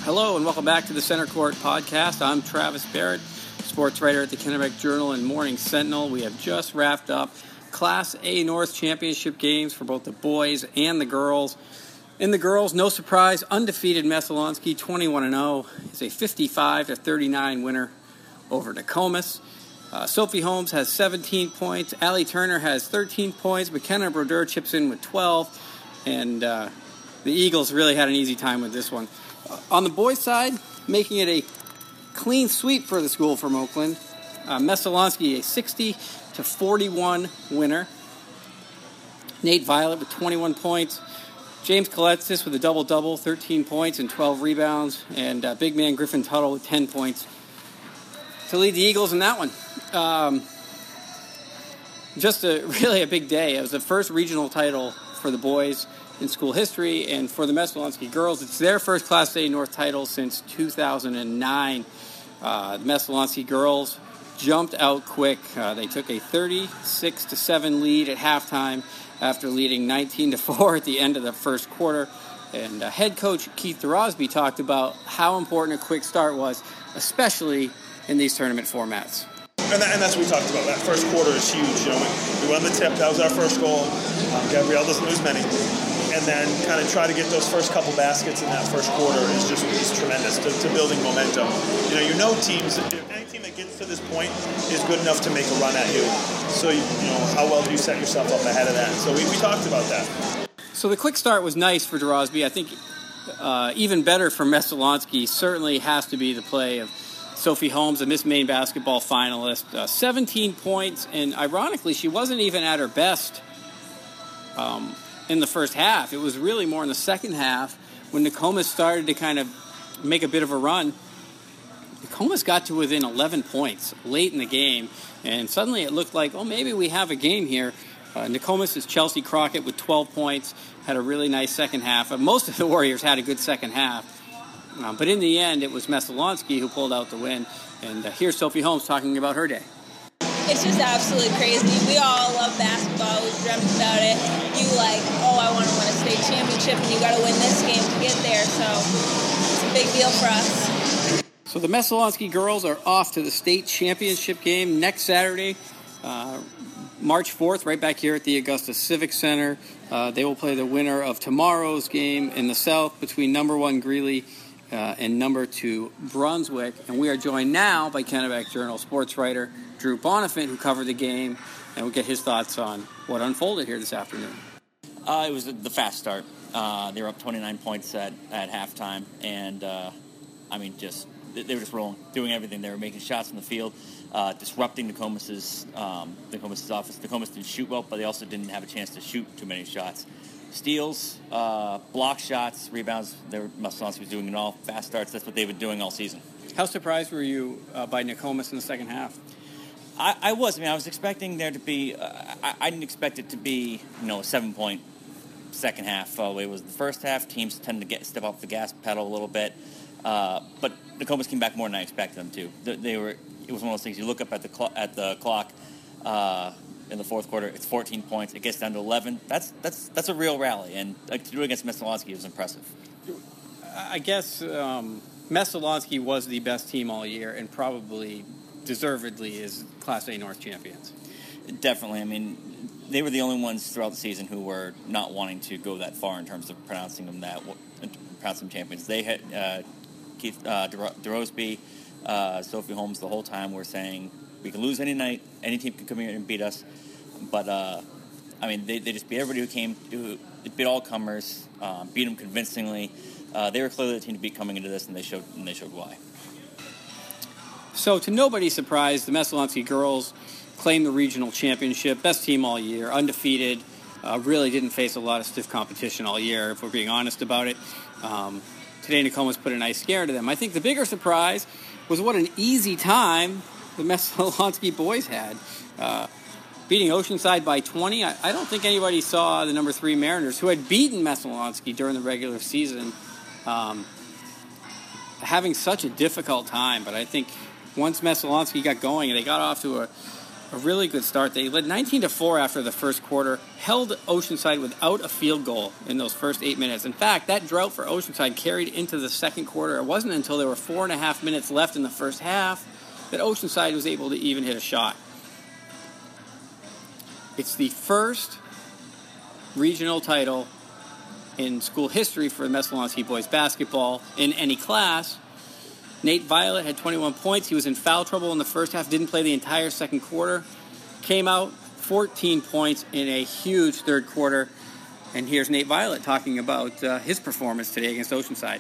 Hello and welcome back to the Center Court Podcast. I'm Travis Barrett, sports writer at the Kennebec Journal and Morning Sentinel. We have just wrapped up Class A North Championship games for both the boys and the girls. In the girls, no surprise, undefeated Messalonskee 21-0 is a 55-39 winner over Nokomis. Sophie Holmes has 17 points. Allie Turner has 13 points. McKenna Brodeur chips in with 12. And the Eagles really had an easy time with this one. On the boys' side, making it a clean sweep for the school from Oakland. Messalonskee, a 60-41 winner. Nate Violet with 21 points. James Koletsis with a double-double, 13 points and 12 rebounds. And big man Griffin Tuttle with 10 points to lead the Eagles in that one. Just really a big day. It was the first regional title for the boys in school history, and for the Messalonskee girls, it's their first Class A North title since 2009. The Messalonskee girls jumped out quick. They took a 36-7 lead at halftime after leading 19-4 at the end of the first quarter. And head coach Keith Drosby talked about how important a quick start was, especially in these tournament formats. And that's what we talked about. That first quarter is huge. You know, we won the tip. That was our first goal. Gabrielle doesn't lose many. And then kind of try to get those first couple baskets in that first quarter is tremendous to building momentum. You know teams, any team that gets to this point is good enough to make a run at you. So, how well do you set yourself up ahead of that? So we talked about that. So the quick start was nice for Drosby. I think even better for Messalonskee certainly has to be the play of Sophie Holmes, a Miss Maine basketball finalist. 17 points, and ironically, she wasn't even at her best in the first half. It was really more in the second half when Nokomis started to kind of make a bit of a run. Nokomis got to within 11 points late in the game, and suddenly it looked like, maybe we have a game here. Nokomis' Chelsea Crockett with 12 points, had a really nice second half. Most of the Warriors had a good second half. But in the end, it was Messalonskee who pulled out the win. And here's Sophie Holmes talking about her day. It's just absolutely crazy. We all love basketball. We've dreamt about it. I want to win a state championship, and you got to win this game to get there. So it's a big deal for us. So the Messalonskee girls are off to the state championship game next Saturday, March 4th, right back here at the Augusta Civic Center. They will play the winner of tomorrow's game in the South between number 1 Greeley and number 2 Brunswick. And we are joined now by Kennebec Journal sports writer Drew Bonifant, who covered the game, and we'll get his thoughts on what unfolded here this afternoon. It was the fast start. They were up 29 points at halftime, and they were just rolling, doing everything. They were making shots from the field, disrupting Nokomis' offense. Nokomis didn't shoot well, but they also didn't have a chance to shoot too many shots. Steals, block shots, rebounds. Messalonskee was doing it all. Fast starts. That's what they've been doing all season. How surprised were you by Nokomis in the second half? I was. I was expecting there to be. I didn't expect it to be, a 7-point second half. It was the first half. Teams tend to step off the gas pedal a little bit, but Nokomis came back more than I expected them to. It was one of those things. You look up at the clock in the fourth quarter. It's 14 points. It gets down to 11. That's a real rally, and to do it against Messalonskee was impressive. I guess Messalonskee was the best team all year, and probably deservedly is Class A North champions. Definitely. They were the only ones throughout the season who were not wanting to go that far in terms of pronouncing them champions. They had Keith Drosby, Sophie Holmes the whole time were saying we can lose any night, any team can come here and beat us. But they just beat everybody who came. They beat all comers, beat them convincingly. They were clearly the team to beat coming into this, and they showed why. So, to nobody's surprise, the Messalonskee girls claimed the regional championship. Best team all year, undefeated. Really didn't face a lot of stiff competition all year, if we're being honest about it. Today, Nokomis put a nice scare into them. I think the bigger surprise was what an easy time the Messalonskee boys had. Beating Oceanside by 20. I don't think anybody saw the number 3 Mariners, who had beaten Messalonskee during the regular season, having such a difficult time. But I think once Messalonskee got going and they got off to a really good start. They led 19-4 after the first quarter, held Oceanside without a field goal in those first 8 minutes. In fact, that drought for Oceanside carried into the second quarter. It wasn't until there were 4.5 minutes left in the first half that Oceanside was able to even hit a shot. It's the first regional title in school history for the Messalonskee boys basketball in any class. Nate Violet had 21 points. He was in foul trouble in the first half, didn't play the entire second quarter. Came out 14 points in a huge third quarter. And here's Nate Violet talking about his performance today against Oceanside.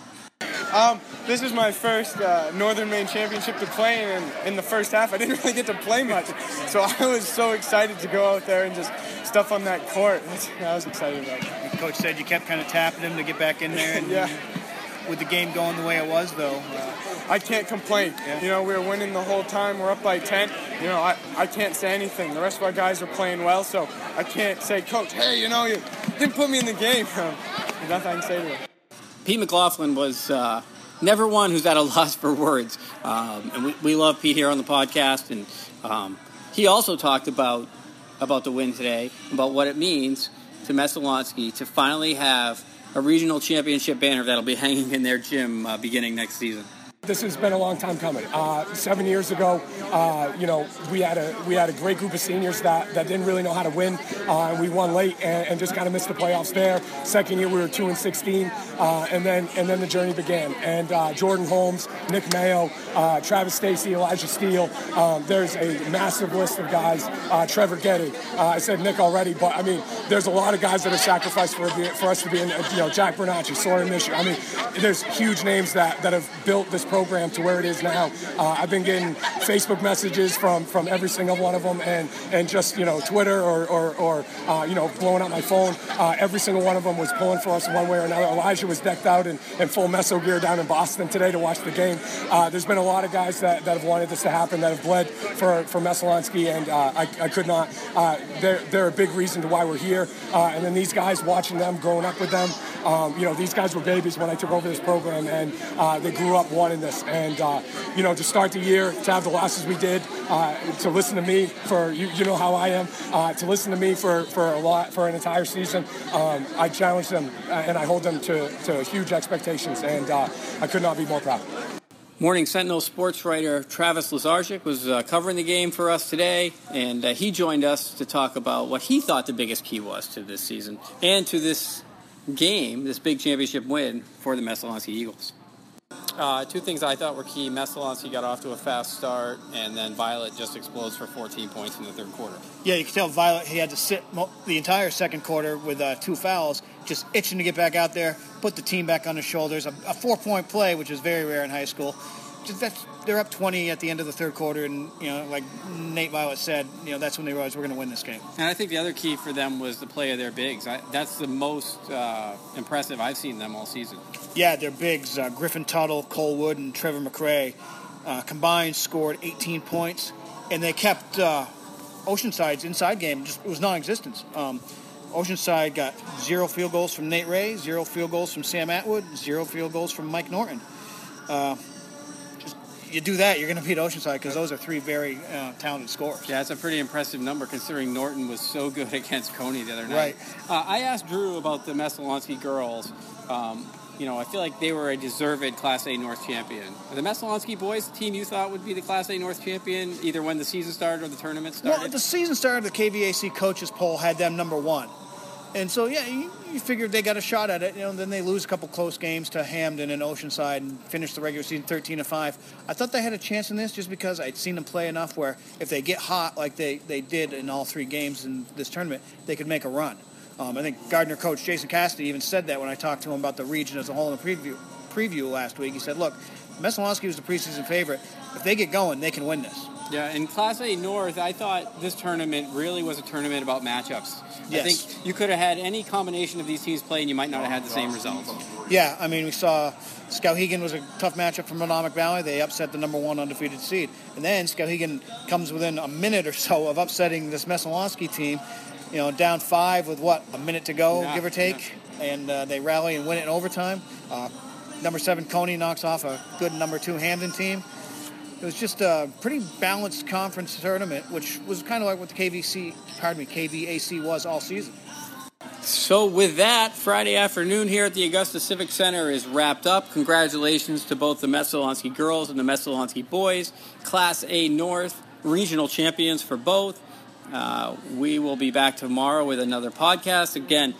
This is my first Northern Maine championship to play in the first half. I didn't really get to play much, so I was so excited to go out there and just stuff on that court. I was excited about it. Coach said you kept kind of tapping him to get back in there. And yeah. With the game going the way it was, though, I can't complain. Yeah. You know, we were winning the whole time. We're up by 10. You know, I can't say anything. The rest of our guys are playing well, so I can't say, Coach, hey, you know, you didn't put me in the game. There's nothing I can say to him. Pete McLaughlin was never one who's at a loss for words. And we love Pete here on the podcast. And he also talked about the win today, about what it means to Messalonskee to finally have a regional championship banner that'll be hanging in their gym beginning next season. This has been a long time coming. 7 years ago, we had a great group of seniors that didn't really know how to win, and we won late and just kind of missed the playoffs there. Second year, we were 2-16, and then the journey began. And Jordan Holmes, Nick Mayo, Travis Stacy, Elijah Steele. There's a massive list of guys. Trevor Getty. I said Nick already, but I mean, there's a lot of guys that have sacrificed for us to be in. Jack Bernacci, Soren Mishu. I mean, there's huge names that have built this program to where it is now. I've been getting Facebook messages from every single one of them, and just Twitter or blowing up my phone. Every single one of them was pulling for us one way or another. Elijah was decked out in full Meso gear down in Boston today to watch the game. There's been a lot of guys that have wanted this to happen, that have bled for Messalonskee, and I could not. They're a big reason to why we're here. And then these guys, watching them, growing up with them, these guys were babies when I took over this program, and they grew up wanting this. And to start the year, to have the losses we did, to listen to me for you know how I am, to listen to me for an entire season. I challenge them and I hold them to huge expectations, and I could not be more proud. Morning Sentinel sports writer Travis Lazarchik was covering the game for us today, and he joined us to talk about what he thought the biggest key was to this season and to this game, this big championship win for the Messalonskee Eagles. Two things I thought were key. Messalonskee got off to a fast start, and then Violet just explodes for 14 points in the third quarter. Yeah, you could tell Violet, he had to sit the entire second quarter with 2 fouls, just itching to get back out there, put the team back on his shoulders. A 4-point play, which is very rare in high school. They're up 20 at the end of the third quarter, and like Nate Violet said, that's when they realized we're going to win this game. And I think the other key for them was the play of their bigs. That's the most impressive I've seen them all season. Yeah, their bigs, Griffin Tuttle, Cole Wood, and Trevor McRae, combined scored 18 points, and they kept Oceanside's inside game it was non-existent. Oceanside got 0 field goals from Nate Ray, 0 field goals from Sam Atwood, 0 field goals from Mike Norton. You do that, you're going to beat Oceanside, because those are 3 very talented scorers. Yeah, it's a pretty impressive number considering Norton was so good against Coney the other night. Right. I asked Drew about the Messalonskee girls. I feel like they were a deserved Class A North champion. Are the Messalonskee boys the team you thought would be the Class A North champion, either when the season started or the tournament started? Well, the season started, the KVAC coaches poll had them number 1. And so, yeah, you figured they got a shot at it. Then they lose a couple close games to Hamden and Oceanside and finish the regular season 13-5. I thought they had a chance in this just because I'd seen them play enough where if they get hot like they did in all 3 games in this tournament, they could make a run. I think Gardner coach Jason Cassidy even said that when I talked to him about the region as a whole in the preview last week. He said, look, Messalonskee was the preseason favorite. If they get going, they can win this. Yeah, in Class A North, I thought this tournament really was a tournament about matchups. Yes. I think you could have had any combination of these teams play and you might not have had the same results. Yeah, I mean, we saw Skowhegan was a tough matchup for Menominee Valley. They upset the number 1 undefeated seed. And then Skowhegan comes within a minute or so of upsetting this Messalonskee team, down 5 with, a minute to go, give or take. Yeah. And they rally and win it in overtime. Number 7 Coney knocks off a good number 2 Hamden team. It was just a pretty balanced conference tournament, which was kind of like what the KVAC was all season. So with that, Friday afternoon here at the Augusta Civic Center is wrapped up. Congratulations to both the Messalonskee girls and the Messalonskee boys. Class A North regional champions for both. We will be back tomorrow with another podcast. Again,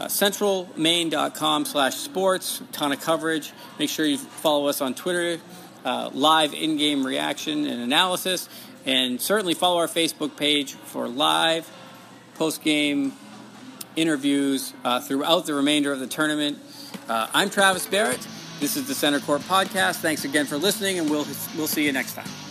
centralmaine.com/sports. Ton of coverage. Make sure you follow us on Twitter. Live in-game reaction and analysis. And certainly follow our Facebook page for live post-game interviews throughout the remainder of the tournament. I'm Travis Barrett. This is the Center Court Podcast. Thanks again for listening, and we'll see you next time.